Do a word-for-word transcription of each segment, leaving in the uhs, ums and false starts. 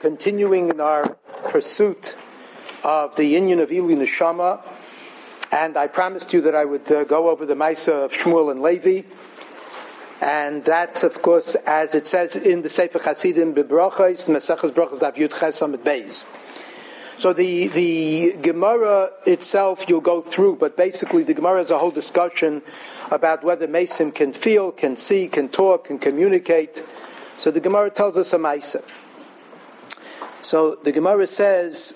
continuing in our pursuit of the union of Eli Neshama, and I promised you that I would uh, go over the Maisa of Shmuel and Levi, and that's, of course, as it says in the Sefer Chasidim, B'Brachos, Mesachas Brachos, Daf Yud Ches Amud Beis. So the the Gemara itself you'll go through, but basically the Gemara is a whole discussion about whether Mason can feel, can see, can talk, can communicate. So the Gemara tells us a Maisa. So the Gemara says,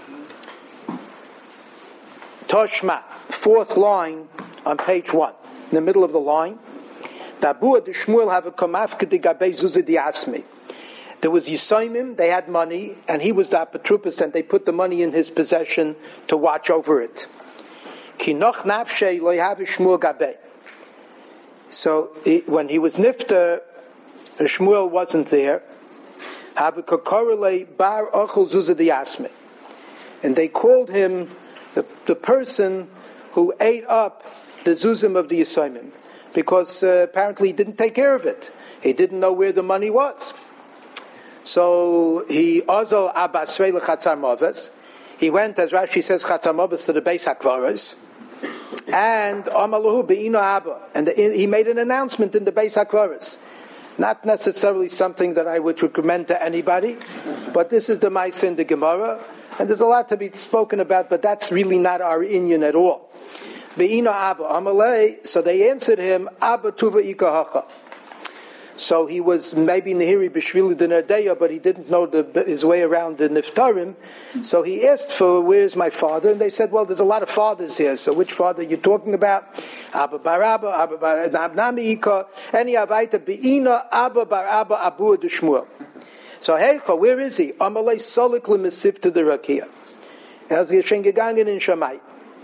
Toshma, fourth line on page one, in the middle of the line. Dabua de Shmuel have a kamafka de gabe zuzah di asmi. There was Yisaimim, they had money, and he was the apotropos, and they put the money in his possession to watch over it. Ki noch nafshei lo have Shmuel gabe. So it, when he was nifter, Shmuel wasn't there. Have a kokorele bar ochel zuzah di asmi. And they called him the, the person who ate up the zuzim of the Yisaimim, because uh, apparently he didn't take care of it. He didn't know where the money was. So he ozol abasrei lechatzar moves. He went, as Rashi says, chatzar moves to the Beis Hakvaros, and amaluhu beino abba, and the, he made an announcement in the Beis Hakvaros. Not necessarily something that I would recommend to anybody, but this is the Maisa in the Gemara, and there's a lot to be spoken about, but that's really not our inyan at all. Beino abba amalei. So they answered him, Abba tuva ikahacha. So he was maybe Nehiri B'Shvili D'Nerdeya, but he didn't know the, his way around the Niftarim. So he asked for, where's my father? And they said, well, there's a lot of fathers here. So which father are you talking about? Abba Bar Abba, Abba Bar Nami Ika, Any Avaita Be'ina, Abba Bar Abba, Abu D'Shmuel. So Heicha, where is he? Amalei Solik L'Mesif to the Rakia. Er ist schon gegangen in Shammai.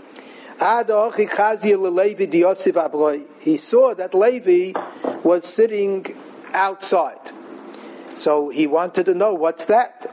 He saw that Levi was sitting outside. So he wanted to know, what's that?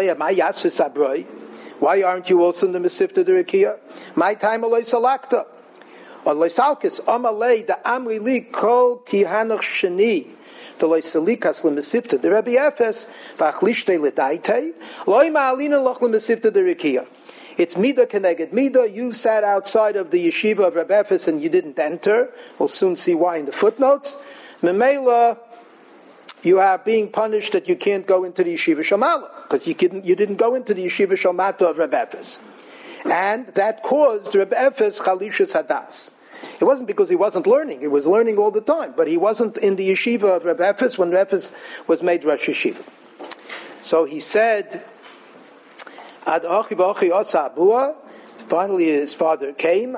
Why aren't you also in the Mesivta de Rekia? My time alay salakta. Alay salkis. Amalei da amri li kol kihanach sheni. The loy salikas le Mesivta de Rabbi Efes. V'achlishte ledaite. Loy ma'alina loch le Mesivta de Rekia. It's Mida Keneged Mida. You sat outside of the yeshiva of Rabbi Efes and you didn't enter. We'll soon see why in the footnotes. Memela, you are being punished that you can't go into the yeshiva Shalmala, because you didn't, you didn't go into the yeshiva Shalmata of Rabbi Efes. And that caused Rabbi Efes Chalishus Hadas. It wasn't because he wasn't learning. He was learning all the time. But he wasn't in the yeshiva of Rabbi Efes when Rabbi Efes was made Rosh Yeshiva. So he said, Ad achi v'achi asa abua. Finally his father came.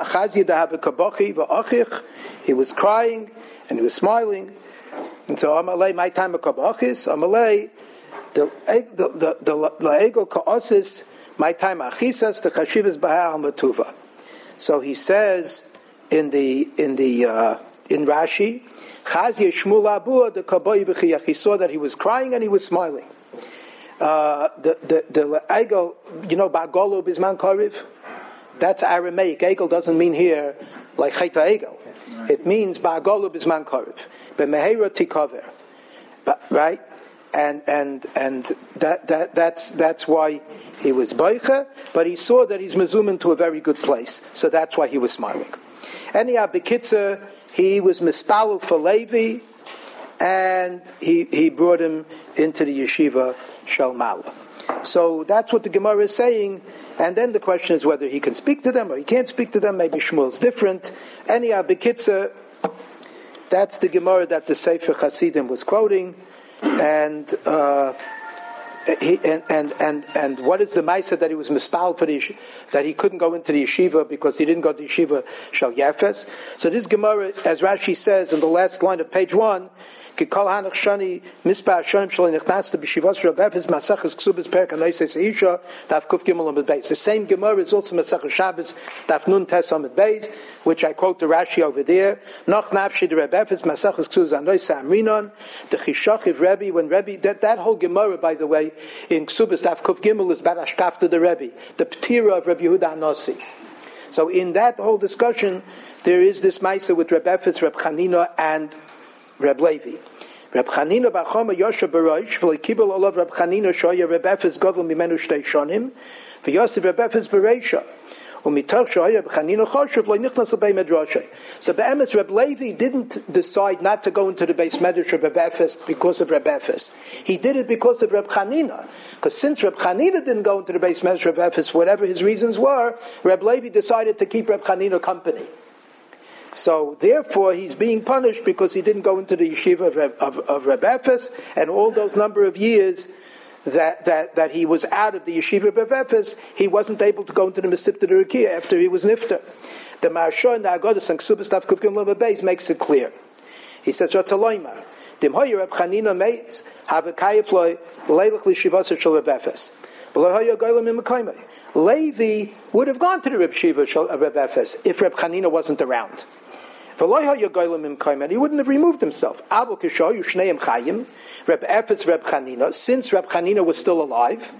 He was crying and he was smiling. And so Amalei, my time of kabachis, Amalei, the the the laego ka'osis, my time achisas, the chashivas b'ha'al matuva. So he says in the in the uh, in Rashi, Chazia Shmuel abua the kaboi v'chiyach. He saw that he was crying and he was smiling. Uh, the the the egel, you know, ba'golo bisman kariv. That's Aramaic. Egel doesn't mean here like chayta egel. It means ba'golo bisman kariv. B'mehera tikaver. Right? And and and that that that's that's why he was boicha, but he saw that he's mezumin to a very good place, so that's why he was smiling. Anyhow, bekitzer, he was mispalu for Levi, and he he brought him into the yeshiva Shalmala. So that's what the Gemara is saying, and then the question is whether he can speak to them or he can't speak to them. Maybe Shmuel's different. Anyhow, bekitzer, that's the Gemara that the Sefer Chasidim was quoting, and uh, he and, and and and what is the Maisa that he was mispal for the yeshiva, that he couldn't go into the yeshiva because he didn't go to the yeshiva Shal Yafes. So this Gemara, as Rashi says in the last line of page one, the same Gemara is also Masach Shabbos Daf Nun Tes Amud Beis, which I quote the Rashi over there. Noch nafshi the Rebbe Efes Masach Ksubas Anoy Samrinon the Chishachiv Rebbe, when Rebbe that, that whole Gemara, by the way, in Ksubas Daf Kuf Gimel is Barashkaf to the Rebbe, the Ptira of Rebbe Yehuda Anosi. So in that whole discussion, there is this Maisa with Rebbe Efes, Reb Chanina, and Reb Levi. Reb Chanina bar Chama Yosha Barosh, v'leikibel olav Reb Chanina shoya Reb Efes godel mimenu shtei shonim, v'yosef Reb Efes Bereisha. So Be'emes, Reb Levi didn't decide not to go into the base medrash of Reb Efes because of Reb Efes. He did it because of Reb Chanina. Because since Reb Chanina didn't go into the base medrash of Reb Efes, whatever his reasons were, Reb Levi decided to keep Reb Chanina company. So therefore, he's being punished because he didn't go into the yeshiva of Reb, of, of Reb Efes, and all those number of years that, that, that he was out of the yeshiva of Reb Efes, he wasn't able to go into the Mesivta Rekiya after he was nifter. The Maharsha in the Agodas and Ksubas Tav Kuf Gimel Beis makes it clear. He says, Ratzaloymar, Dim Hoyer Reb Chanina Meis, Have a Kayafloi, Leilach Lishivasa Shal Reb Efes. B'lo Hoyer Goylam in Mekaymai. Levi would have gone to the Reb Shiva of Reb Efes if Reb Chanina wasn't around. He wouldn't have removed himself. Reb Efes, Reb Chanina, since Reb Chanina was still alive,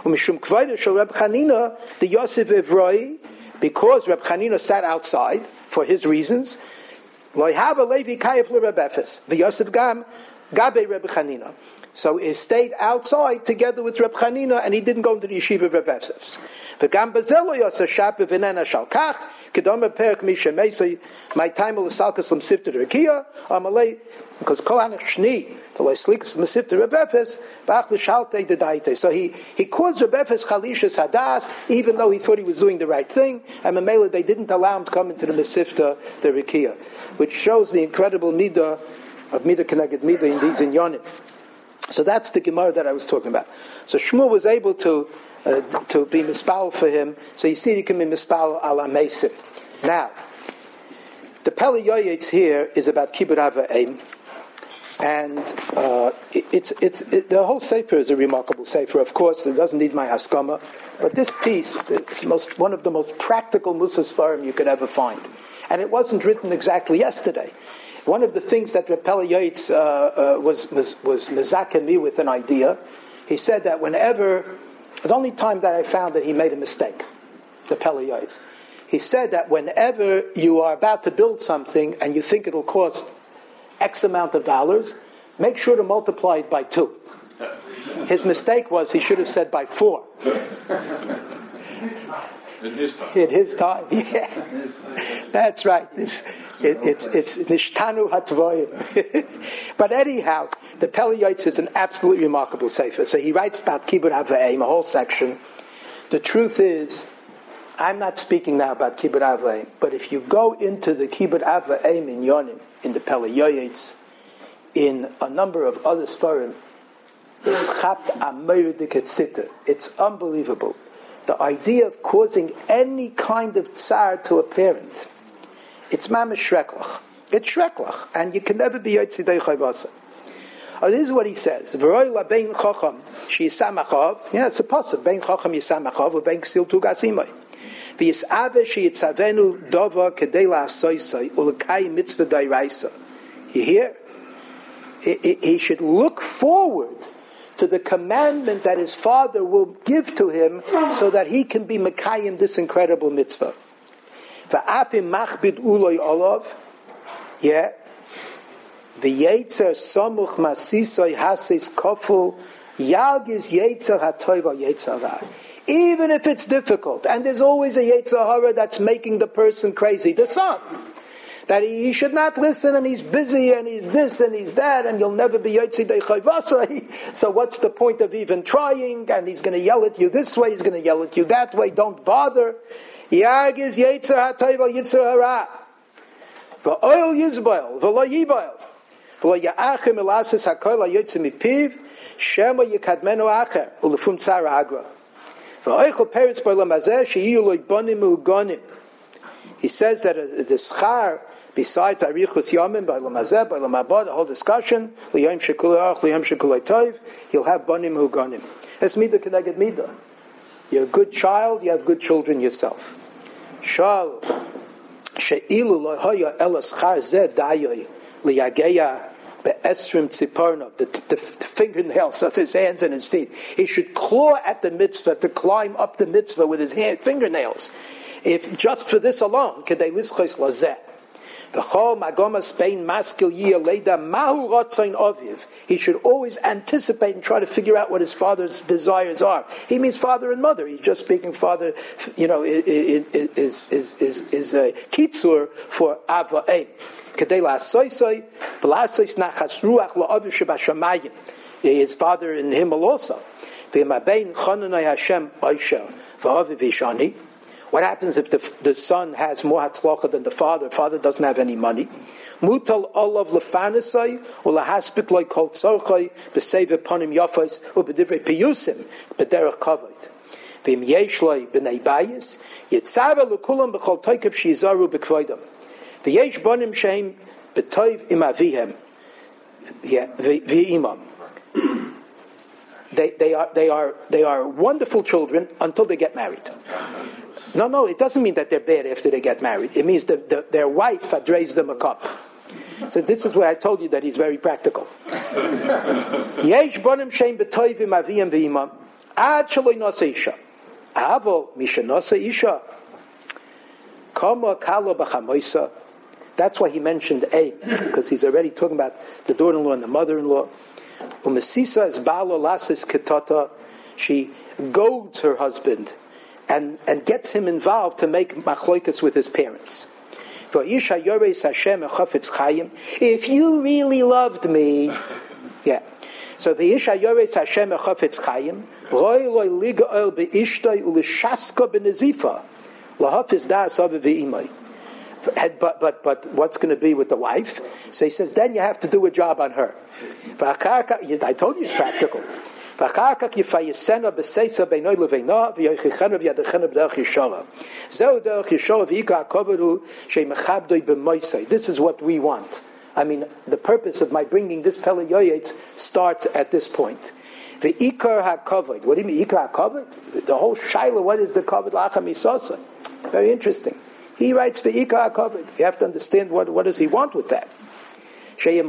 the Yosef Evroi, because Reb Chanina sat outside for his reasons, the Yosef Gam, Gabe Reb Chanina. So he stayed outside together with Reb Chanina, and he didn't go into the yeshiva of Reb Efes. V'gam bazelo yosef shape v'nena shalkach kedoma perek misha meisei my time will salkas lam sifter rekia amalei because kol hanach shni to lay slikas lam sifter Reb Efes b'ach l'shalte dedaite. So he he caused Reb Efes chalishas hadas even though he thought he was doing the right thing, and Mamela they didn't allow him to come into the mesifta the rekia, which shows the incredible midah of midah connected midah in these inyanim. So that's the Gemara that I was talking about. So Shmuel was able to uh, to be mispal for him. So you see, he can be mispal ala mesim. Now, the Pele Yoyetz here is about Kibbud Avayim, and uh, it, it's it's it, the whole sefer is a remarkable sefer. Of course, it doesn't need my haskama, but this piece is most one of the most practical Musar Sfarim you could ever find, and it wasn't written exactly yesterday. One of the things that Reb Pele Yoyetz uh, uh, was was was mezaken me with an idea. He said that whenever, the only time that I found that he made a mistake, the Pele Yoyetz, he said that whenever you are about to build something and you think it'll cost X amount of dollars, make sure to multiply it by two. His mistake was he should have said by four. In his time. In his time, yeah. That's right. It's it, it's it's nishtanu hatvoyim. But anyhow, the Pele Yoyetz is an absolutely remarkable sefer. So he writes about Kibbud Avayim, a whole section. The truth is, I'm not speaking now about Kibbud Avayim, but if you go into the Kibbud Avayim in Yonim, in the Pele Yoyetz, in a number of other Sfarim, it's unbelievable. The idea of causing any kind of tsar to a parent, it's mamish shreklach. It's shreklach, and you can never be yotzidei chayvasa. Oh, this is what he says. V'roi la bein chacham sheyisamachov. Yeah, it's a pasuk. Bein chacham yisamachov u'bein ksil tu gasimai. V'yisave sheyitzavenu dova kedei la'asoisai u'lekai mitzvah dairaisa. You hear? He should look forward to the commandment that his father will give to him so that he can be Mekayim this incredible mitzvah. V'apim machbid uloi olav, yeah, v'yetzer samuch masisoi hasis koful, yalgiz yetzer hatoiva yetzer ra. Even if it's difficult, and there's always a yetzer hara that's making the person crazy, the son. That he, he should not listen, and he's busy, and he's this, and he's that, and you'll never be yotzidei chayvasa. So what's the point of even trying? And he's going to yell at you this way, he's going to yell at you that way. Don't bother. Yagiz yetzer hatayva yetzer hara. V'oil yizbael, v'lo yibael. V'lo ya'achem elasis hakoil ha'yotze mipiv, shema yikadmenu acher, ulefum tzara agra. V'oichel peretz b'olam hazeh, she'iyu lo yibonim u'gonim. He says that the schar, besides Arichus Yomim, by Lamazeh, by Lamabad, the whole discussion, Liyam Shekulach, Liyam Shekulay Tov, he'll have Banim Huganim. It's Midah Keneged Midah. You're a good child, you have good children yourself. Shal, She'ilu Lohoya Elas Char Zeh Dayoy, Liyageya Be'esrim Tziparno, the fingernails of his hands and his feet. He should claw at the mitzvah to climb up the mitzvah with his hand, fingernails. If just for this alone, Kedei Lischos Lazeh. He should always anticipate and try to figure out what his father's desires are. He means father and mother. He's just speaking father, you know, is is is is is a kitzur for ava ein. His father in him also. What happens if the, the son has more hatzlacha than the father? Father doesn't have any money. Mutal olav lefanisai ulahaspik loy kol tzorchay b'seiv eponim yafos ubedivrei piyusim b'derech kavod. V'im yesh loy b'nei bayis yitzava l'kulam b'chol toikev shizaru b'kvoidam. V'yesh bonim sheim b'toiv im avihem v'imam. They, they are they are they are wonderful children until they get married. No, no, it doesn't mean that they're bad after they get married. It means that the, their wife had raised them a cup. So this is where I told you that he's very practical. Yesh bonim sheim b'toivim aviyim v'imam ad shaloi nasa isha avo misha nasa isha kama kalo b'chamoisa. That's why he mentioned A, because he's already talking about the daughter-in-law and the mother-in-law. Umesisa is balo lasis ketata. She goads her husband and, and gets him involved to make machloikas with his parents. If you really loved me, yeah. So the Isha Yores Hashem Echafetz Chaim, Roy Loy Ligael Beishtay Ulishaska Benezifa, Lahafiz Das Ave Ve'imay. But, but, but what's going to be with the wife? So he says, then you have to do a job on her. I told you it's practical. This is what we want. I mean, the purpose of my bringing this Pele Yoyetz starts at this point. The Ikar HaKavod. What do you mean, Ikar HaKavod? The whole Shaila, what is the Kavod L'Acham Isasa? Very interesting. He writes for Ikar HaKavod. You have to understand what, what does he want with that. Yeah,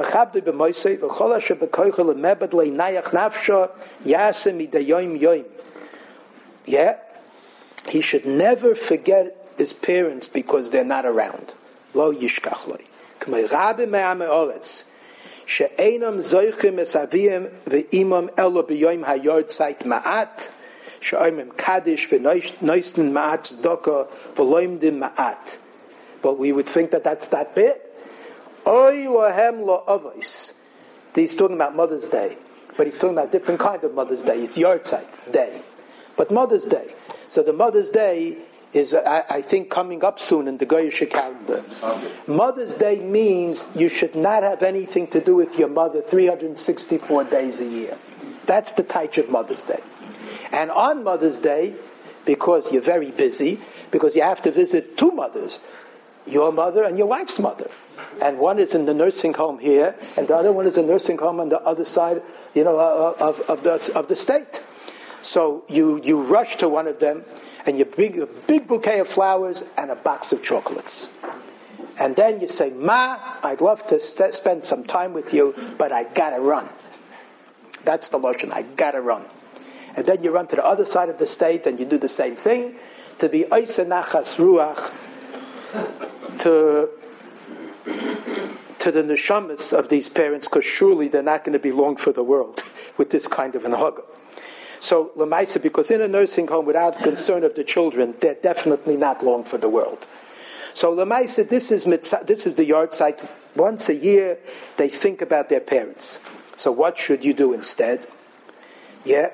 he should never forget his parents because they're not around. Lo yishkach loy. K'may rabi me'ame oretz she'enam zoichim es aviyim ve'imam elo b'yoyim hayortzeit ma'at she'oimim kaddish ve'noisten ma'at tzedakah v'loimdim ma'at. But we would think that that's that bit. Oy lohem lo avos. He's talking about Mother's Day, but he's talking about different kind of Mother's Day. It's Yortzeit Day, but Mother's Day. So the Mother's Day is, I, I think, coming up soon in the Goyish calendar. Mother's Day means you should not have anything to do with your mother three hundred sixty-four days a year. That's the type of Mother's Day. And on Mother's Day, because you're very busy, because you have to visit two mothers, your mother and your wife's mother. And one is in the nursing home here, and the other one is a nursing home on the other side, you know, of, of the of the state. So you, you rush to one of them, and you bring a big bouquet of flowers and a box of chocolates. And then you say, Ma, I'd love to st- spend some time with you, but I gotta run. That's the lotion, I gotta run. And then you run to the other side of the state, and you do the same thing, to be oise nachas ruach, to... to the neshamas of these parents, because surely they're not going to be long for the world with this kind of an hug. So, Lamaisa, because in a nursing home without concern of the children, they're definitely not long for the world. So, Lamaisa, this is mitzah, this is the yard site. Once a year, they think about their parents. So, what should you do instead? Yeah.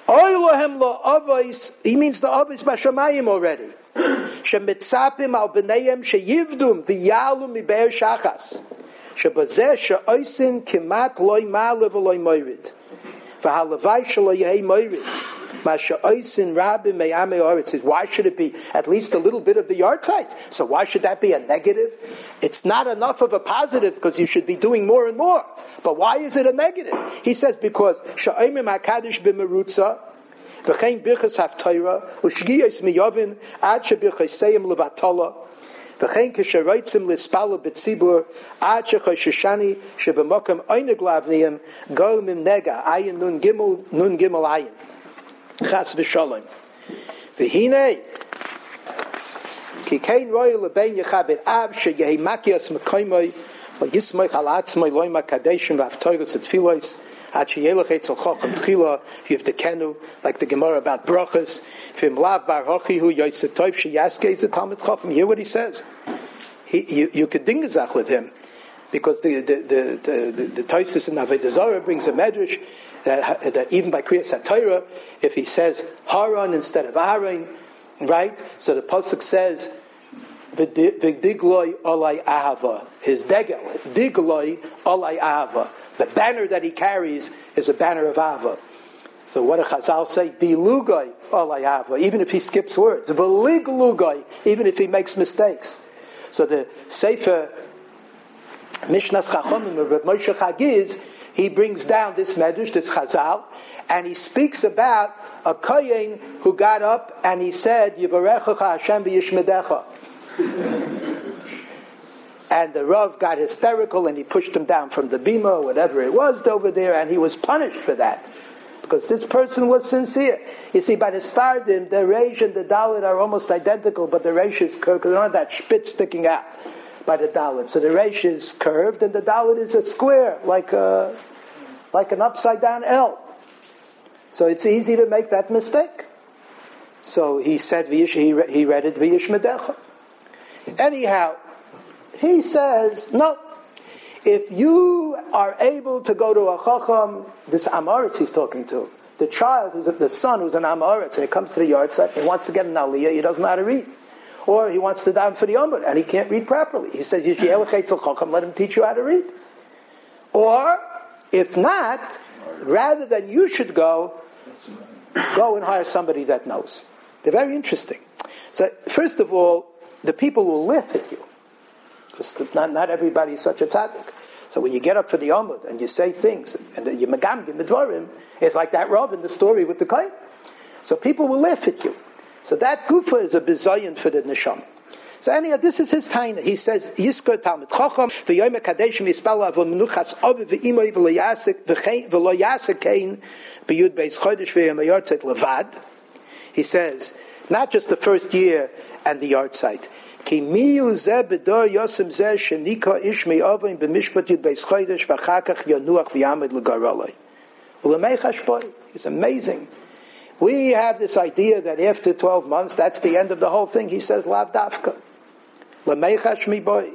He means the avos b'shamayim already. Shemitzapim al b'neihem sheyivdum v'yalum mibe'er shachas shebazeh she'oisin kimat loy ma'alev v'loy moirid v'halavai shelo yehei moirid ma she'oisin rabim me'amei oretz. Why should it be at least a little bit of the yard site? So why should that be a negative? It's not enough of a positive because you should be doing more and more. But why is it a negative? He says because she'oimim hakadosh b'merutza v'chein birchas haftorah u'shgiyos miyovin ad shebirchoseiim levatala v'chein kisheroitzim lispalo b'tzibur ad shechosheshani shebemokam oineg lavniyim go mimnega ayin nun gimel nun gimel ayin chas v'shalom v'hinei Ki kein royal lebein yechabed av sheyehi makias mekoymoi v'yismoich al atzmoi loyma kadeshim v'avtoiros et filois ad sheyelech etzel chochem tchila yivdekenu, like the Gemara about brachas. V'im lav bar hochihu yoysetov sheyaske is a talmid chochem. You hear what he says? He, you, you could dingazach with him, because the the the the, the, the Tosfos in Avodah Zarah brings a medrash that, that even by Kriyas HaTorah, if he says Haran instead of Aaron, right? So the pasuk says V'digloi olai ahava. His degel, digloi olai ahava. The banner that he carries is a banner of ahava. So what do Chazal say? Dilugoi olai ahava. Even if he skips words, v'liglugoi. Even if he makes mistakes. So the Sefer Mishnas Chachamim of Rav Moshe Chagiz, he brings down this medrash, this Chazal, and he speaks about a kohen who got up and he said, Yivarechecha Hashem v'yishmedecha. And the Rav got hysterical and he pushed him down from the bima or whatever it was over there, and he was punished for that. Because this person was sincere. You see, by the Sfardim, the Reish and the Dalet are almost identical, but the Reish is curved because they don't have that spit sticking out by the Dalet. So the Reish is curved and the Dalet is a square, like a, like an upside down L. So it's easy to make that mistake. So he said, he he read it, V'yishmedecha. Anyhow, he says, no. If you are able to go to a chacham, this Amoritz he's talking to, the child, who's the son who's an Amoritz, and he comes to the yard site, he wants to get an aliyah, he doesn't know how to read. Or he wants to daven for the Yomud, and he can't read properly. He says, let him teach you how to read. Or, if not, rather than you should go, go and hire somebody that knows. They're very interesting. So, first of all, the people will laugh at you. Because not, not everybody is such a tzaddik. So when you get up for the Yomud and you say things, and you megamgim midvarim, it's like that Rav in the story with the kohen. So people will laugh at you. So that gufa is a bizayon for the neshama. So anyhow, this is his taina. He says, Yiskor Talmid Chacham, v'yoyim kadeshim yispal avon menuchas ovi v'imoy v'lo yasekein b'yud beis chodesh v'yom yortzeit levad. He says, not just the first year and the yard site. Ki miyu zeh bedor yosem zeh shenika ish me'ovim b'mishpat yud beis chodesh v'chakach yanuach v'yamed l'garoloi. U'lemei chashboi. It's amazing. We have this idea that after twelve months, that's the end of the whole thing. He says, Lav Dafka. L'meichash mi boy.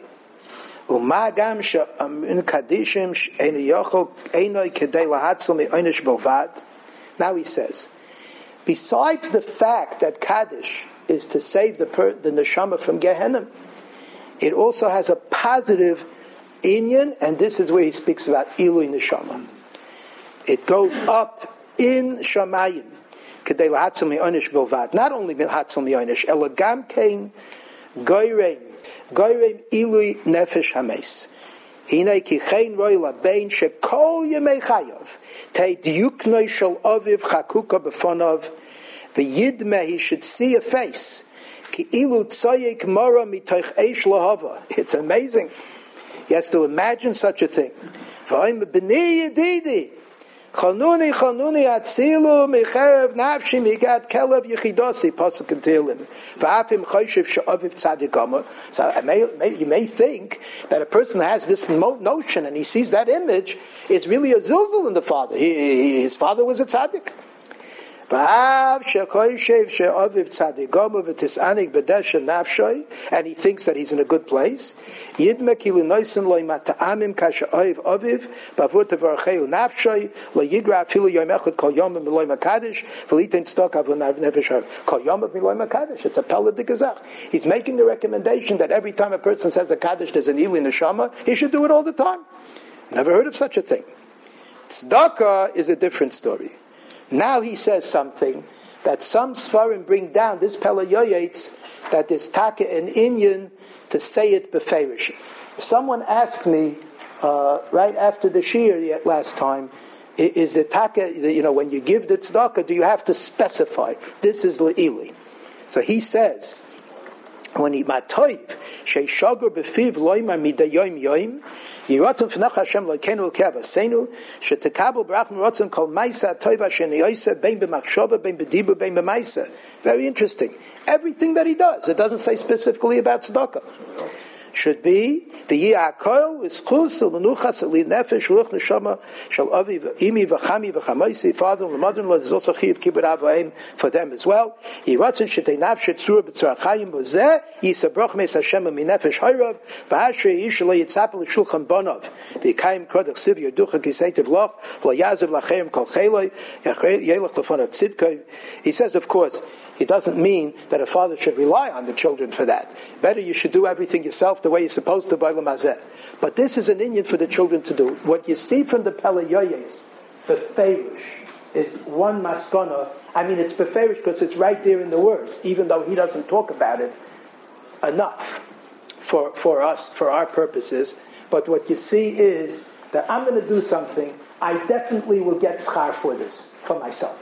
U'ma gam she'amin kadishim she'eni yochel einoi kedei lahatzel me'oinish bovad. Now he says, besides the fact that Kaddish is to save the, per, the neshama from Gehenna, it also has a positive inyan, and this is where he speaks about Ilui Neshama. It goes up in Shamayim. Not only Hatzel Mi'onish, Elagam Kain Goyrein, Goyrein Ilui Nefesh Hames. Hine ki chein roi labein shekol yemei chayav. Tei diuknoi shel aviv chakuka befonov. V'yidme, he should see a face. Ki ilu tzayik mora mitoich eish lahava. It's amazing. He has to imagine such a thing. V'oim b'nei yedidi. Chanuni, chanuni, atzilu, micherev, nafshi, migat, kelev, yichidosi, pasuk and Tehillim. V'afim choshev she'aviv tzadikama. So may, may, you may think that a person has this notion and he sees that image, it's really a zilzul in the father. He, he, his father was a tzaddik. And he thinks that he's in a good place. And it's a pellet de gazach. He's making the recommendation that every time a person says the Kaddish, there's an Ili Neshama, he should do it all the time. Never heard of such a thing. Tzedakah is a different story. Now he says something that some Sfarim bring down, this Pella Yoyetz, that there's taka and inyan to say it beferish. Someone asked me, uh, right after the Shir last time, is the taka, you know, when you give the tzedakah, do you have to specify, this is Le'ili? So he says, when he matoiv sheishagur befiv loymar midayom yoim yiratzon fnach Hashem loikenu kavasenu shetekabel barachim ratzon kol ma'isa toiva sheniyoseh bein b'machshava bein b'dibur bein b'ma'isa. Very interesting. Everything that he does, it doesn't say specifically about tzedakah. Should be the ya'akol v'schus u'menuchas li nefesh u'luch neshama shel avi v'imi v'chami v'chamaisi, father and mother-in-law. There's also chiyuv kibbud avayim for them as well. Yiratzon shetei nafshe tzura b'tzara chayim b'zeh yisabrach meis Hashem minefesh hayrav v'ashrei ish lo yitzapel l'shulchan bonov v'yikayim krodach siv yerducha kiseitiv loch lo yazav lachem kol cheloi yelech lefonav tzidkoi. He says, of course, it doesn't mean that a father should rely on the children for that. Better you should do everything yourself the way you're supposed to by Lamazeh. But this is an Indian for the children to do. What you see from the Pele Yoyes, the Beferish, is one maskana. I mean, it's Beferish because it's right there in the words, even though he doesn't talk about it enough for, for us, for our purposes. But what you see is that I'm going to do something, I definitely will get schar for this, for myself.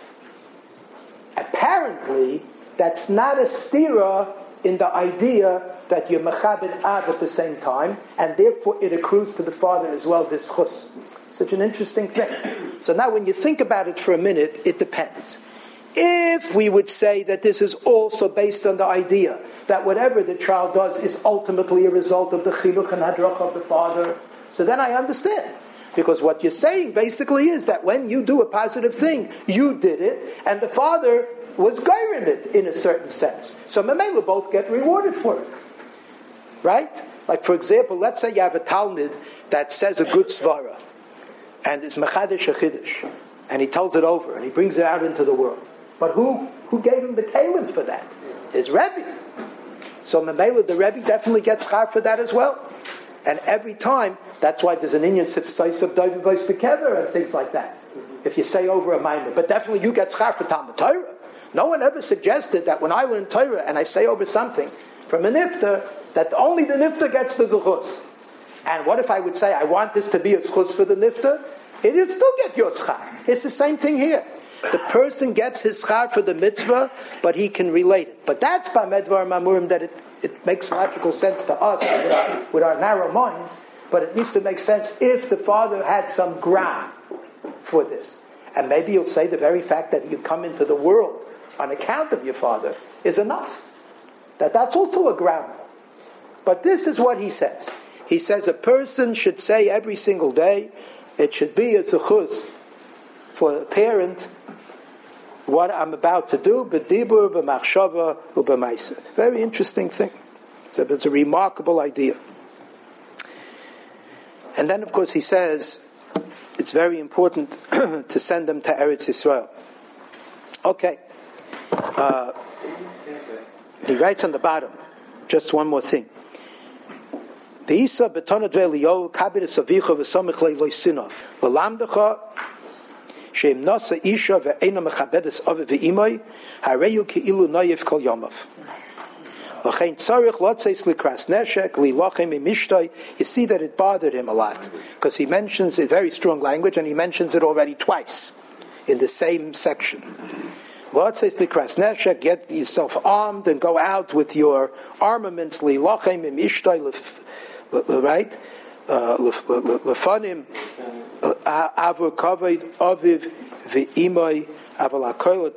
Apparently, that's not a stira in the idea that you're mechabed av at the same time, and therefore it accrues to the father as well, this chus. Such an interesting thing. So now when you think about it for a minute, it depends. If we would say that this is also based on the idea that whatever the child does is ultimately a result of the chinuch and hadrach of the father, so then I understand. Because what you're saying basically is that when you do a positive thing, you did it, and the father was geirin it in a certain sense. So Mamela both get rewarded for it. Right? Like for example, let's say you have a Talmud that says a good svara, and it's Mechadesh a Chiddush, and he tells it over, and he brings it out into the world. But who who gave him the kalim for that? His Rebbe. So Mamela, the Rebbe, definitely gets schar for that as well. And every time, that's why there's an Indian size of David Vais Bekever and things like that. If you say over a minor, but definitely you get schar for Talmud Torah. No one ever suggested that when I learn Torah and I say over something from a nifter, that only the nifter gets the zechus. And what if I would say, I want this to be a zechus for the nifter? It will still get your schar. It's the same thing here. The person gets his schar for the mitzvah, but he can relate it. But that's by medvar mamurim that it, it makes logical sense to us with our, with our narrow minds, but it needs to make sense if the father had some ground for this. And maybe you'll say the very fact that you come into the world on account of your father is enough. That that's also a ground. But this is what he says. He says a person should say every single day, it should be a zechus for a parent what I'm about to do, b'dibur, b'machshava, u'b'maisa. Very interesting thing. So it's a remarkable idea. And then, of course, he says it's very important to send them to Eretz Yisrael. Okay. Uh, he writes on the bottom, just one more thing. V'isa betonat ve'eliyahu kabir esavicha v'samich le'loi sinov. V'lamdecha she'im nasa isha ve'ena mechabedes ave ve'imai hareyu ke'ilu noyev kol yomav. L'chein tzarich lotzeis likras neshek lilochem imishtai. You see that it bothered him a lot because he mentions it very strong language and he mentions it already twice in the same section. Lotzeis likras neshek, get yourself armed and go out with your armaments lilochem imishtai, right? Lefanim avu kavod aviv ve'imai. This is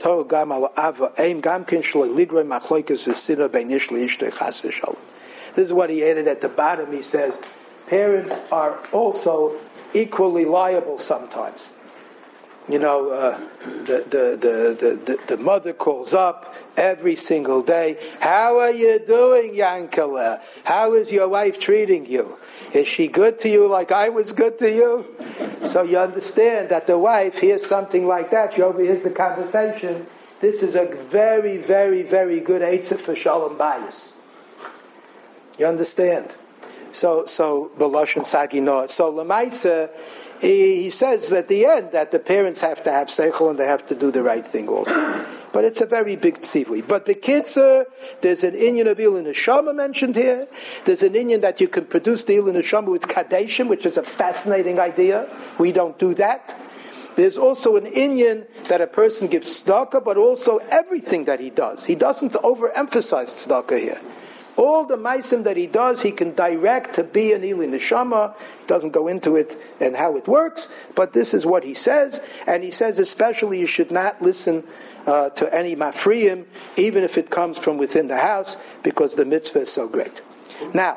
what he added at the bottom. He says, parents are also equally liable sometimes. You know, uh, the, the, the, the, the mother calls up every single day, how are you doing, Yankele? How is your wife treating you? Is she good to you like I was good to you? So you understand that the wife hears something like that. She overhears the conversation. This is a very, very, very good eitzah for shalom bayis. You understand? So, so B'lashon Sagino. So Lamaisa, he, he says at the end that the parents have to have seichel and they have to do the right thing also. But it's a very big tzivui. But the kids, uh, there's an inyan of Ilun Neshama mentioned here. There's an inyan that you can produce the Ilun Neshama with Kadeshim, which is a fascinating idea. We don't do that. There's also an inyan that a person gives tzedakah, but also everything that he does. He doesn't overemphasize tzedakah here. All the maisim that he does, he can direct to be an Ili Neshama. Doesn't go into it and how it works, but this is what he says. And he says especially you should not listen uh, to any mafriyim, even if it comes from within the house, because the mitzvah is so great. Now,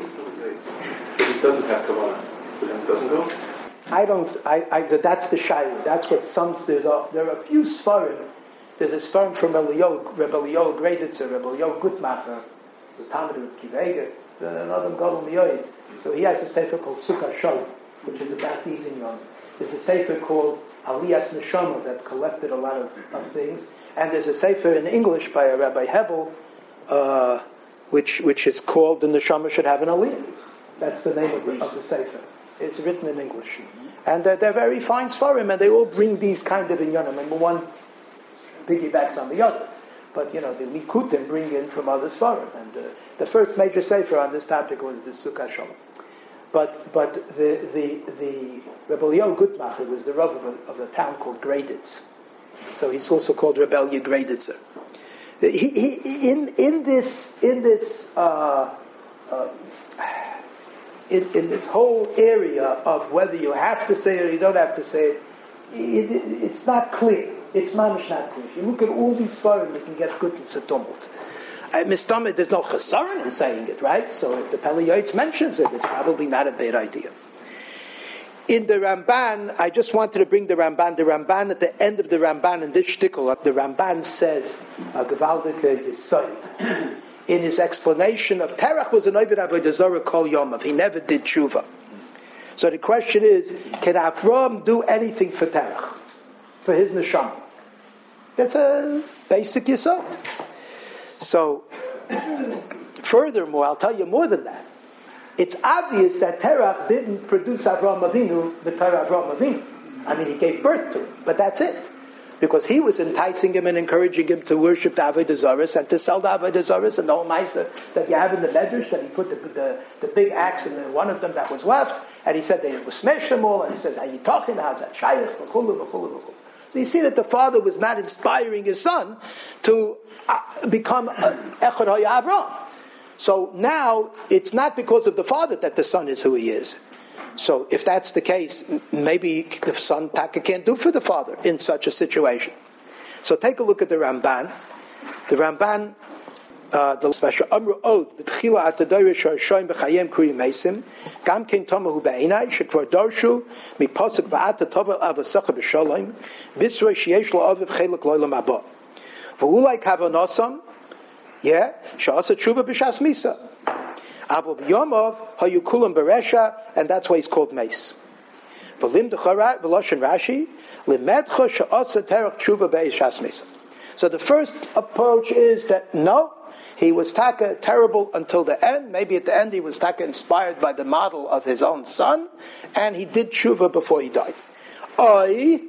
it doesn't have kavanah. It doesn't go? I don't, I, I, that's the shayla. That's what some, there's a, there are a few svarim. There's a svarim from Elio, Rebbe Elio Graditzer, Rebbe Elio Gutmacher, the Talmud of Kiveger, another Gadol Miyoid. So he has a sefer called Sukkah Shalom, which is about these inyan. There's a sefer called Aliyas Neshama that collected a lot of, of things. And there's a sefer in English by a Rabbi Hebel, uh, which which is called The Neshama Should Have an Aliyah. That's the name of the, of the sefer. It's written in English. And they're, they're very fine svarim, and they all bring these kind of inyanim. Number one piggybacks on the other. But, you know, the Likutim bring in from other svarim. And uh, the first major sefer on this topic was the Sukkah Shalom. But but the the the Rebbe Elio Gutmacher was the Rav of a, of a town called Graditz. So he's also called Rebbe Elio Graditzer. He, he, in in this in this uh, uh, in, in this whole area of whether you have to say it or you don't have to say it, it, it it's not clear. It's mamish not clear. If you look at all these svarim, you can get good into tumult. Uh, Mistama, there's no chesaron in saying it, right? So if the Pele Yoetz mentions it, it's probably not a bad idea. In the Ramban, I just wanted to bring the Ramban. The Ramban, at the end of the Ramban, in this shtickle, the Ramban says, uh, Gewaldike Yisayid, in his explanation of Terach was an Ovid Avodah Zarah Kol Yomav. He never did tshuva. So the question is, can Avram do anything for Terach, for his neshama? That's a basic yisod. So, furthermore, I'll tell you more than that. It's obvious that Terach didn't produce Avraham Avinu with Avraham Avinu. I mean, he gave birth to him, but that's it. Because he was enticing him and encouraging him to worship the Avodah Zarah and to sell the Avodah Zarah and the whole Maisa that you have in the Medrash, that he put the, the, the big axe in the, one of them that was left, and he said they would smash them all, and he says, how are you talking? How's that? Shayach, v'chulu, v'chulu, v'chulu. So you see that the father was not inspiring his son to uh, become Echad HaYavram. So now, it's not because of the father that the son is who he is. So if that's the case, maybe the son Taka can't do for the father in such a situation. So take a look at the Ramban. The Ramban, uh, the special Amru Od, B'tchila Atadayra Shorshoim B'chayem Kuri Mesim, Gam Ken Tomahu Ba'inai, Shekvar Dorshu, Mi Posuk Ba'ata Tovel Avasacha B'Sholem, Bisroi Sheyesh Lo Aviv Chelak Loilam Abba. V'ulai Kavanosam, yeah, Sha'asa Tshuva B'Shas Misa. Avol B'Yomov, Hayukulam Beresha, and that's why he's called Mace. V'lim D'Charat, V'Loshen Rashi, Limedcha Sha'asa Terach Tshuva B'Shas Misa. So the first approach is that no, he was taka terrible until the end. Maybe at the end he was taka inspired by the model of his own son, and he did tshuva before he died. Oi,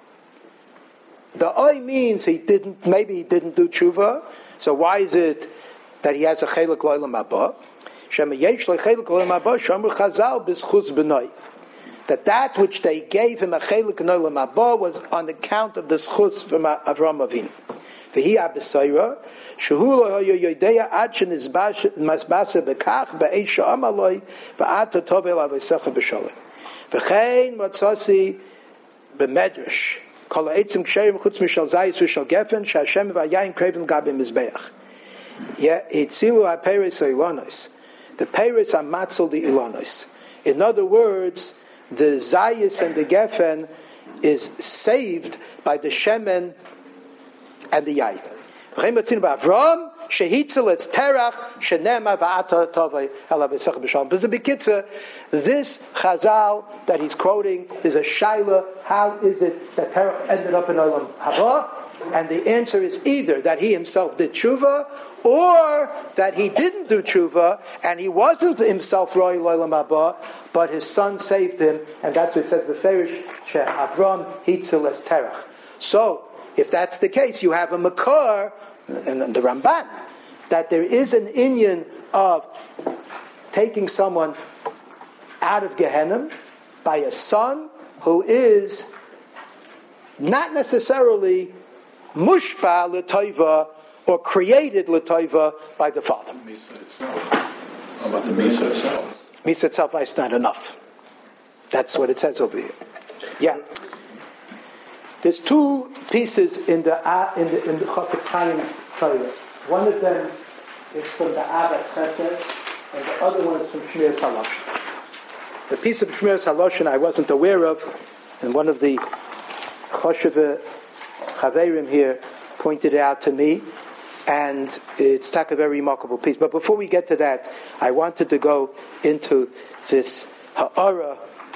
the oi means he didn't. Maybe he didn't do tshuva. So why is it that he has a chelik lo'olam haba? Shema yesh lechelik lo'olam haba shomer chazal b'schus b'noi. That that which they gave him a chelik lo'olam haba was on account of the schus from Avraham Avinu. V'hi abesayra shehu lo hoyo yodeya ad shenizbasa bekach ba'eisha amaloi va'ata tovel avesecha b'sholem v'chein matzasi b'medrash kol ha'etzim ksherim chutz mishal zayis v'shal gefen she'Hashem v'ayayim krevim gabim mizbeach. Yeah, hitzilu ha'peres ha'Ilonos. The peres are matzel the Ilonos. In other words, the zayis and the gefen is saved by the shemen and the yayin. Avram shehitzel etz terach shenema va'ata tovei elav esach b'shalom. But the bekitza, this chazal that he's quoting is a shaila. How is it that terach ended up in olam haba? And the answer is either that he himself did tshuva, or that he didn't do tshuva, and he wasn't himself roi olam haba, but his son saved him, and that's what it says beferish she Avram hitzel etz terach. So, if that's the case, you have a makar, and the Ramban, that there is an inyan of taking someone out of Gehenna by a son who is not necessarily mushpa l'toiva or created l'toiva by the Father. Misa itself. How about the Misa itself? Misa itself is not enough. That's what it says over here. Yeah. There's two pieces in the uh, in the in the Chafetz Chaim's Torah. One of them is from the Ahavas Chesed, and the other one is from Shmiras Haloshen. The piece of Shmiras Haloshen I wasn't aware of, and one of the Choshev Chaverim here pointed it out to me, and it's a very remarkable piece. But before we get to that, I wanted to go into this ha'ara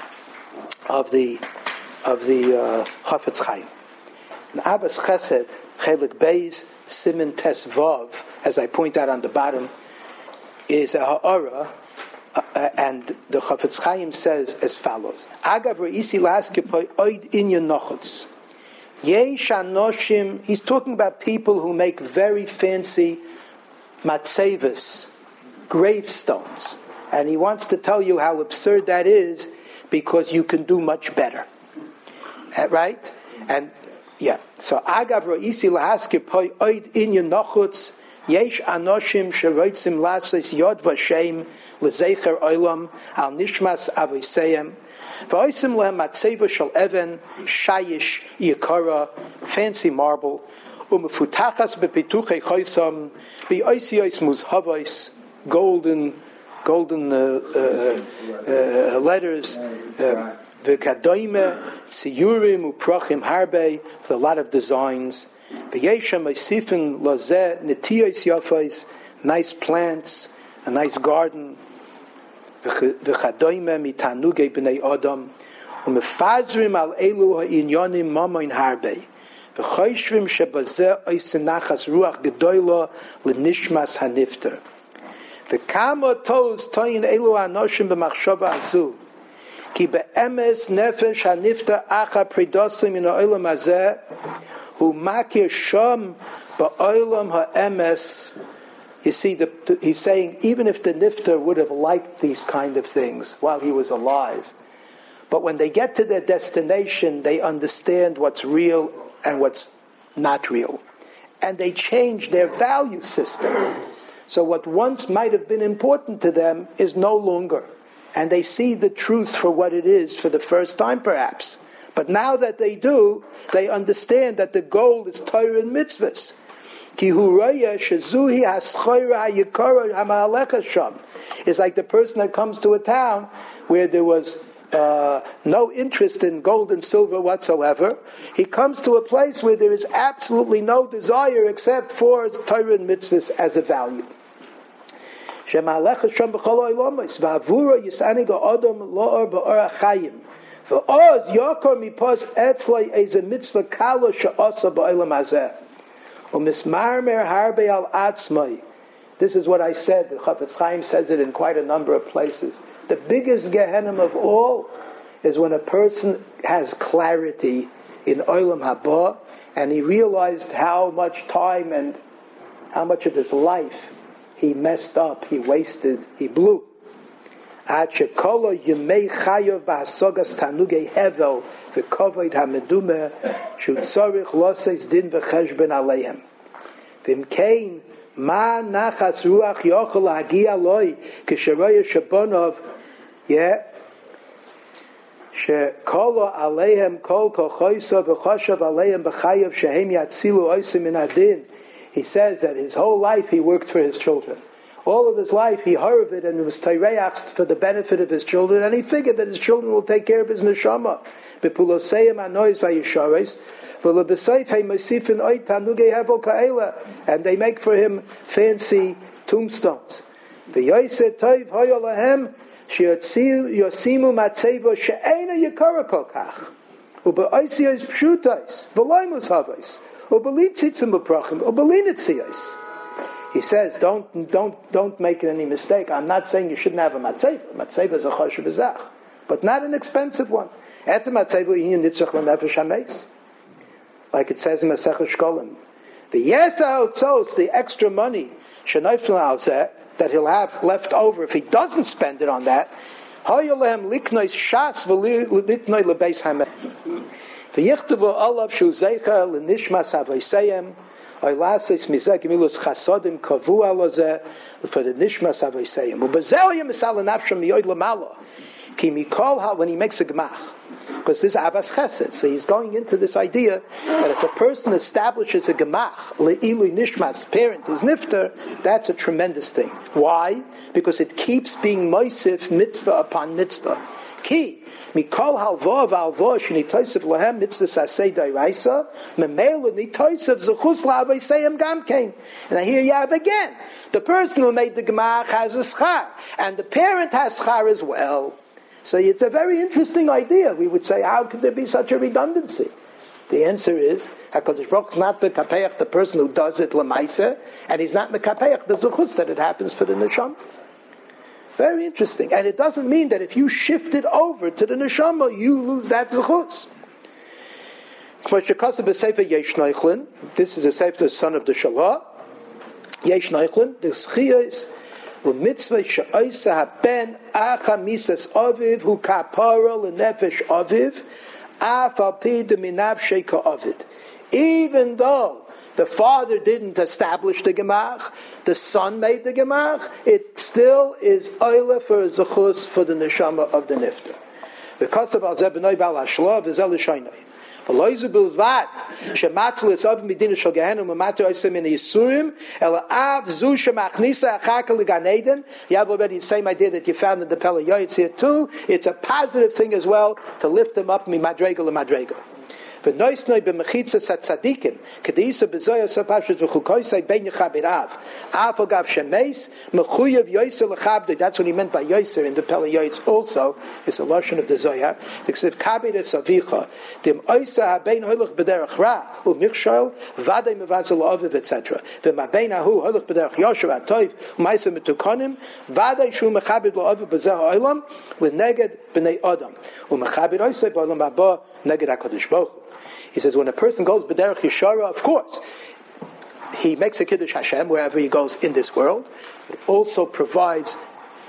of the of the uh, Chafetz Chaim. In Ahavas Chesed, Chelik Beis, Siman Tes Vav, as I point out on the bottom, is a ha'ara, uh, and the Chafetz Chaim says as follows: Agav re'isi la'askepoi oid inyan nochutz. Yesh anoshim. He's talking about people who make very fancy matzevas, gravestones, and he wants to tell you how absurd that is because you can do much better. Uh, right? And yeah, so Agav ro'isi lahaskepoi oid inyan nochutz. Yesh anoshim sheroitzim lasos yod vashem lezecher olam al nishmas avoseim v'oisim lehem matzeva shel even shayish yikara, fancy marble, umefutachas bepituchei choisam b'oisios muzhavos, golden golden uh, uh, uh, letters, uh, v'kadoime tziyurim uprachim harbe, with a lot of designs. V'yeshem eisifin lazeh netiyos yafos, nice plants, a nice garden. V'chadoime mitanugei b'nei adam, umefazrim al elu ha'inyonim mamoin harbe, v'choishvim shebazeh oisenachas ruach gedoyla l'nishmas hanifter. V'kama toz toyin elu ha'anoshim b'machshava azu, ki be'emes nefesh hanifter acha pridosim min ha'olam hazeh, hu makir sham ba'olam ha'emes. You see, the, the, he's saying even if the nifter would have liked these kind of things while he was alive, but when they get to their destination, they understand what's real and what's not real. And they change their value system. So what once might have been important to them is no longer. And they see the truth for what it is for the first time perhaps. But now that they do, they understand that the goal is Torah and mitzvahs. It's like the person that comes to a town where there was uh, no interest in gold and silver whatsoever. He comes to a place where there is absolutely no desire except for Torah and mitzvahs as a value. This is what I said. The Chafetz Chaim says it in quite a number of places. The biggest Gehenim of all is when a person has clarity in Olam Haba and he realized how much time and how much of his life he messed up, he wasted, he blew. Ad shekolo yemei chayav b'hasogas tanugei hevel v'kovoid hamedumeh shutzorich loses din v'cheshben aleihem v'imkein ma nachas ruach yochel hagi aloi kisharoya shabonov yeah shekolo aleihem kol kochoyso v'choshav aleihem b'chayav shehem yatzilu oisim min adin. He says that his whole life he worked for his children. All of his life he heard it and it was teireach for the benefit of his children, and he figured that his children will take care of his neshama. And they make for him fancy tombstones. He says, don't, don't, don't make any mistake. I'm not saying you shouldn't have a matzeva. Matzeva is a choshev zach, but not an expensive one. Like it says in Masechah Shkolim. The yesa otzos, the extra money, that he'll have left over if he doesn't spend it on that. Oylasis mizeh gemilus chasodim kavu alazeh for the nishmas avosayim. Ubezelim misal nafsham miyoid lamala. Ki mikol hal when he makes a gemach, because this is avas chesed. So he's going into this idea that if a person establishes a gemach le'ilu nishmas parent is nifter, that's a tremendous thing. Why? Because it keeps being moisif mitzvah upon mitzvah. Ki mikol halva v'alva shenitosav lahem mitzvah sasei dairaisa memela nitosav zechus la'avosayim gamkein. And here you have again the person who made the gemach has a schar, and the parent has schar as well. So it's a very interesting idea. We would say, how could there be such a redundancy? The answer is, HaKadosh Baruch Hu is not mekapeach the person who does it l'maiseh, and he's not mekapeach the zechus that it happens for the neshama. Very interesting. And it doesn't mean that if you shift it over to the neshama, you lose that zechus. This is a sefer, the son of the Shalah. Yesh Neichlin, the schiyah is mitzvah she'oisa haben acha misas aviv hu kapara lenefesh aviv af al pi deminav sheika avid. Even though the father didn't establish the gemach, the son made the gemach, it still is oila for a zechus for the neshama of the nifter. Because of al zebnoi bal hashlav is el shaynoi. Aloizu bilvad shematzlis of medina shel gehenim u'matu oisem in yisurim el av zu shemachnisa achaka leganeden. You have already the same idea that you found in the Pele Yoetz here too. It's a positive thing as well to lift them up mi madrega le madrega. V'noisnoi b'mechitzas hatzadikim k'deisa b'zoya sapashut v'chukoisai ben yechabirav af agav shemeis mechuyev yoiser lechabdoi. That's what he meant by yoiser in the Pele Yoetz also. It's a lashon of the Zohar. Because kabiras avicha dim oisa habein holich b'derech ra u'michshol vadei mevazel aviv et cetera. V'mabein ahu holich b'derech yosher atoiv u'maisa metukonim vadei shu mechabid lo'aviv b'zeh ha'olam l'neged b'nei adam u'mechabid oisai b'olam haba neged HaKadosh Baruch Hu. He says when a person goes b'derech yeshara, of course, he makes a kiddush Hashem wherever he goes in this world. It also provides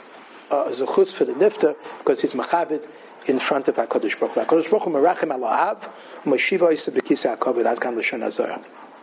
a zechus for the nifter because he's machabed in front of HaKadosh Baruch Hu. HaKadosh Baruch Hu merachem al ha'av u'mashiva oisa b'kisei ha'koved ad kan l'shon hazorah.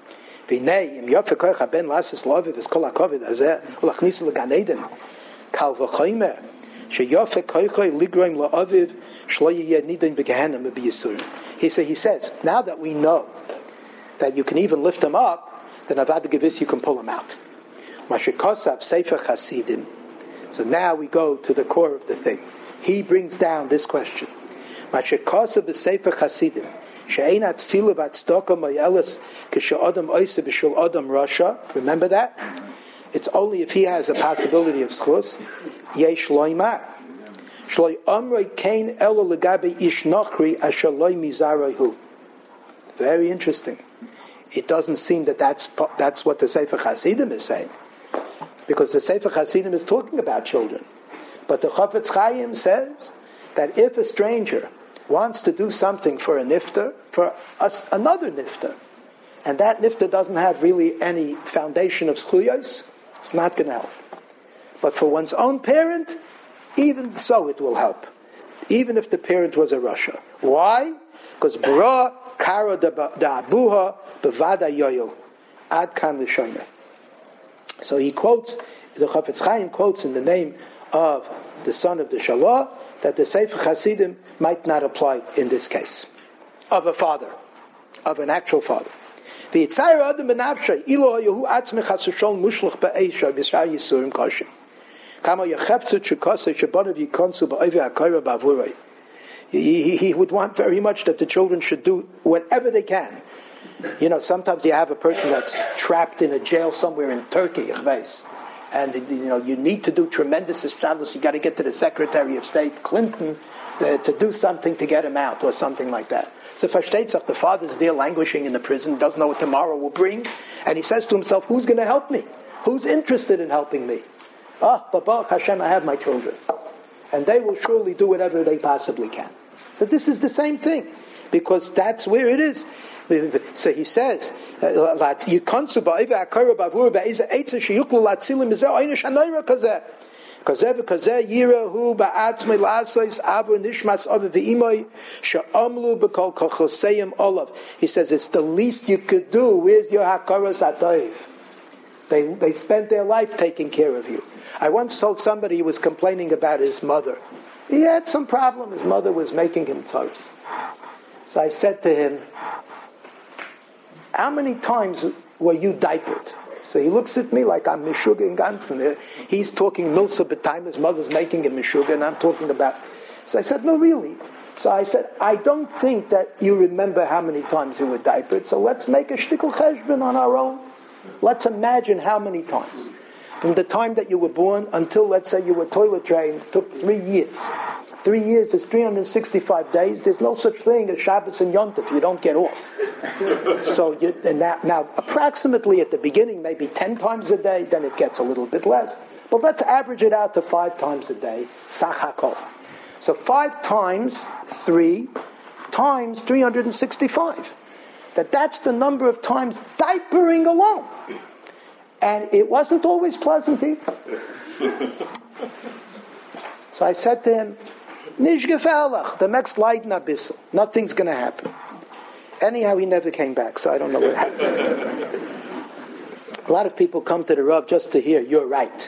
V'nei im yofeh koich haben lasis lo'aviv es kol ha'koved hazeh u'lachnisa l'gan eden kal v'choymer sheyofeh koichoi ligroim lo'aviv shlo yiyeh nidin v'gehenim v'yisurim. He says, he says, now that we know that you can even lift them up, then avad gevis you can pull them out. Mashikosav sefer chasidim. So now we go to the core of the thing. He brings down this question. Mashikosav sefer chasidim. She'einat tefillah v'atzdaka ma'yelis k'she'adam oisa b'shul adam rasha. Remember that? It's only if he has a possibility of schus. Yesh loymar. Very interesting. It doesn't seem that that's, that's what the Sefer Hasidim is saying. Because the Sefer Hasidim is talking about children. But the Chafetz Chaim says that if a stranger wants to do something for a nifter, for us, another nifter, and that nifter doesn't have really any foundation of schuyos, it's not going to help. But for one's own parent, even so, it will help. Even if the parent was a Rasha. Why? Because Bra Kara da Abuha Bevada Yoyel Ad Kan L'Shomer. So he quotes, the Chafetz Chaim quotes in the name of the son of the Shalah that the Sefer Hasidim might not apply in this case. Of a father. Of an actual father. V'yitzayir Adam B'nafshay Ilo Yehu Atzmech HaSushol Mushluch Ba'esha B'Shar Yisurim Koshim. He, he, he would want very much that the children should do whatever they can. You know, sometimes you have a person that's trapped in a jail somewhere in Turkey, and you know you need to do tremendous establishment. You got to get to the Secretary of State, Clinton, uh, to do something to get him out or something like that. So Fashteitzach, the father's there languishing in the prison, doesn't know what tomorrow will bring, and he says to himself, "Who's going to help me? Who's interested in helping me? Ah, but Baruch Hashem, I have my children. And they will surely do whatever they possibly can." So this is the same thing. Because that's where it is. So he says, Kazev kazeh yirahu ba'atzmei la'asais avu nishmas avu v'imoi she'amlu b'kol kochoseim olav. He says it's the least you could do. Where's your hakaras hatoiv? They they spent their life taking care of you. I once told somebody he was complaining about his mother. He had some problem. His mother was making him tzaros. So I said to him, how many times were you diapered? So he looks at me like I'm Meshuggah in Gansen. He's talking Milsa B'time, his mother's making him Meshuggah, and I'm talking about... So I said, no, really. So I said, I don't think that you remember how many times you were diapered, so let's make a shtickle cheshbon on our own. Let's imagine how many times. From the time that you were born until, let's say, you were toilet trained, it took three years. Three years is three hundred sixty-five days. There's no such thing as Shabbos and Yom Tov. You don't get off. So you, and now, now, approximately at the beginning, maybe ten times a day, then it gets a little bit less. But let's average it out to five times a day. Sach hakol. So five times three times three hundred sixty-five. That that's the number of times diapering alone. And it wasn't always pleasant either. So I said to him, Nish gefährlich, the next light na bissel. Nothing's going to happen. Anyhow, he never came back, so I don't know what happened. A lot of people come to the Rav just to hear, you're right.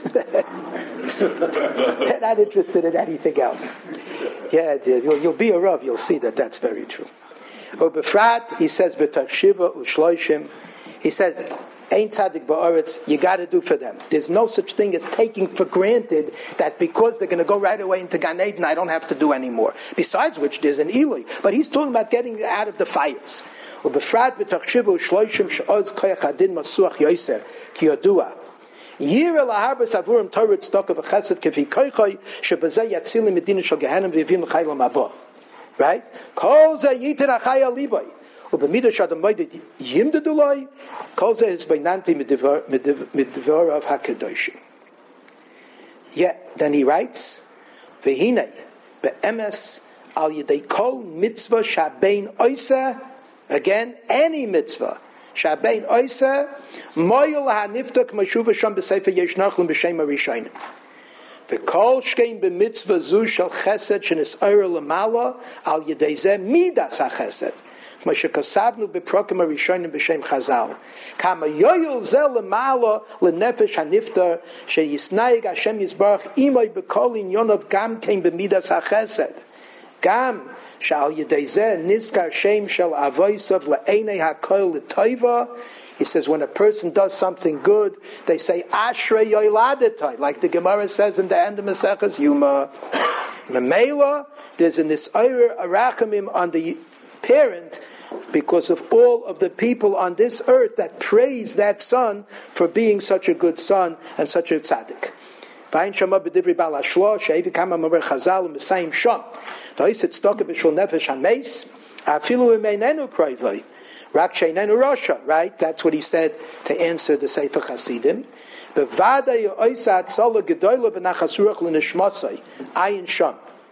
They're not interested in anything else. Yeah, you'll, you'll be a Rav, you'll see that that's very true. Or befrat, he says, b'takshiva u'shloishim, he says, Ein tzaddik ba'aretz, you got to do for them. There's no such thing as taking for granted that because they're going to go right away into Gan Eden, I don't have to do anymore. Besides which, there's an Eloi. But he's talking about getting out of the fires. ובפרט בתחשיבו שלושים שעוז כוח הדין מסוח יויסר, כי ידוע. ירא להרבס עבורם תורת צדקה וחסד כפי כוחוי, שבזה יצילו מדינה של גהנם ויביאו לחיים הבא. Right? כל זה ייתן החי על ליבוי. ובמידה שאדם מוידת ימדדו לוי, כל זה הסביננתי מדבריו הקדושים. Yeah, then he writes, והנה, באמס, על ידי כל מצווה שהבין עושה, again, any mitzvah, שהבין עושה, מויל להנפתא כמו שוב ושם בספר יש נחלם בשם הראשונים. וכל שכן במצווה זו של חסד שנסער למעלה, על ידי זה מידס החסד. כמו שכסבנו בפרוקים הראשונים בשם חז"ל. כמה יויל זה למעלה לנפש הנפטר, שיסנאיג השם יסברך עמוי בכל עניוניו גם כן במידס החסד. גם שעל ידי זה נזכר שם של אבויסov לעיני הכל לטובה. He says when a person does something good, they say Ashrei Yoiladetai, like the Gemara says in the end of Maseches Yuma. Memela, there's an Nisayr Arachamim on the parent because of all of the people on this earth that praise that son for being such a good son and such a tzaddik. Vayin Shama b'divri Baal Hashlo, she'evi kama mamer Chazal u'mesayim sham. Doiset stoke b'shul nefesh hameis, afilu imeinenu kroivoi. Rak sheinenu rosha, right? That's what he said to answer the Sefer Chasidim. Bevada yo'oisa atzala gedoyla v'nachasuach l'nishmasai, ayin sham.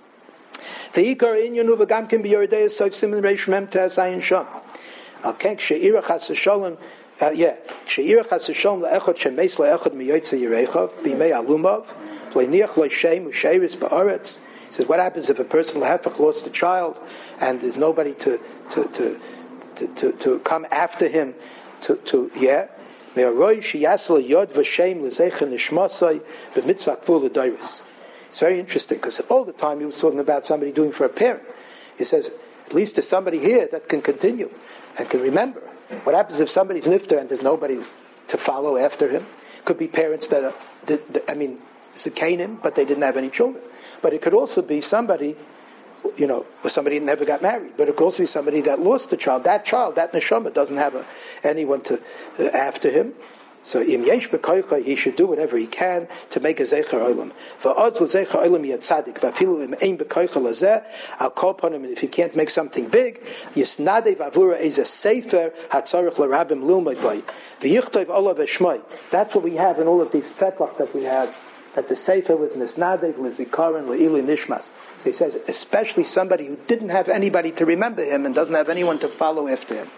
Ve'ikar inyanu v'gam kim b'yoredeya soif simin reish mem tes ayin sham. Okay, she'ira chas v'sholem, Uh, yeah, she'ira chas v'sholem le'echot shemeis le'echot miyoytze yireichav b'imei alumav le'niach lo'shem u'sheiris ba'aretz. He says, what happens if a person lehefach lost a child and there's nobody to to to to, to, to come after him to to yeah me'aroi sheyasel yod v'shem l'zeichen nishmasai b'mitzvah k'vul l'dairis. It's very interesting because all the time he was talking about somebody doing for a parent. He says, at least there's somebody here that can continue and can remember. What happens if somebody's nifter and there's nobody to follow after him? Could be parents that are, that, I mean, Zekanim, but they didn't have any children. But it could also be somebody, you know, or somebody that never got married. But it could also be somebody that lost a child. That child, that neshama, doesn't have a, anyone to uh, after him. So im yesh b'koicha, he should do whatever he can to make a zecher olam. V'oz l'zecher olam yad tzadik. V'afilu im ein b'koicha lazeh, I'll call upon him, and if he can't make something big, yisnadei v'avura is a sefer hatzarech l'rabim l'umay boy. V'yichtov olav eshmai. That's what we have in all of these setlach that we have. That the sefer was nisnadev l'zikaron l'ili nishmas. So he says, especially somebody who didn't have anybody to remember him and doesn't have anyone to follow after him.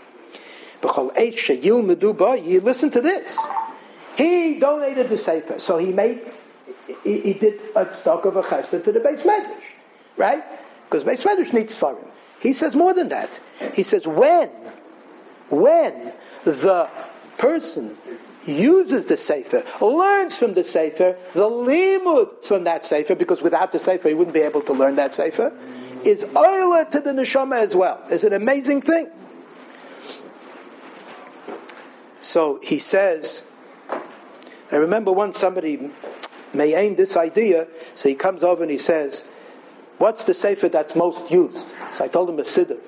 You listen to this. He donated the sefer, so he made he, he did a stock of a chesed to the Beis Medrash, right? Because Beis Medrash needs Sfarim. He says more than that. He says when, when the person uses the Sefer, learns from the Sefer, the limud from that Sefer, because without the Sefer he wouldn't be able to learn that Sefer, is oila to the neshama as well. It's an amazing thing. So he says, I remember once somebody may aim this idea, so he comes over and he says, what's the Sefer that's most used? So I told him a Siddur.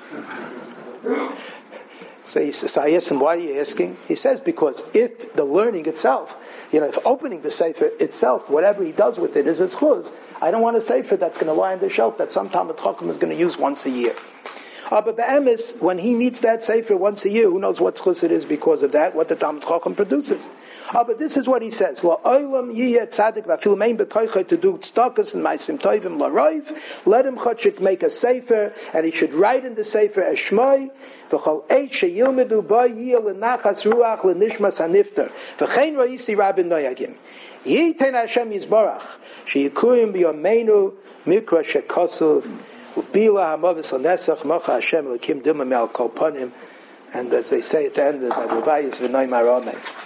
So, he, so I asked him, why are you asking? He says, because if the learning itself, you know, if opening the Sefer itself, whatever he does with it is his chuz, I don't want a Sefer that's going to lie on the shelf that some Talmid Chacham is going to use once a year. Uh, but be'emes, when he needs that Sefer once a year, who knows what chuz it is because of that, what the Talmid Chacham produces. Uh, but this is what he says. Lo olam yiyeh tzadik v'afil mein b'koicha to do tzedakos and ma'asim tovim l'roiv. Let him chotchik make a Sefer, and he should write in the Sefer as Shmoi, v'chol eit sheyilmedu ba yiyeh l'nachas ruach l'nishmas hanifter. V'chein ra'isi rabin noyagim. Yiten Hashem yizbarach, sheyikurim b'yomeinu mikra shekosov, u'bila hamavis l'nesach mocha Hashem l'kim dima me'al kol panim. And as they say at the end of the Revayis v'noy marameh.